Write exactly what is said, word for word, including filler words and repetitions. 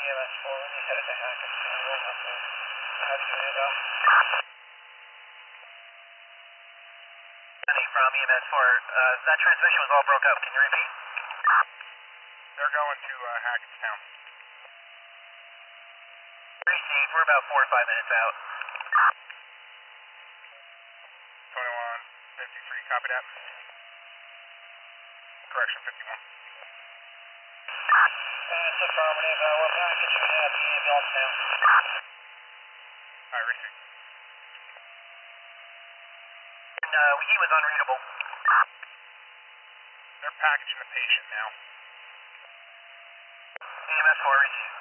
M S four, when you headed to Hackettstown, right up there. How's your handoff? From E M S four, uh, that transmission was all broke up. Can you repeat? They're going to uh, Hackettstown. Received. We're about four or five minutes out. twenty-one fifty-three, copy that. Correction, fifty-one. That's affirmative. Uh, we're packaging at the ambulance now. Alright, receive. And, uh, he was unreadable. They're packaging the patient now. E M S four, receive.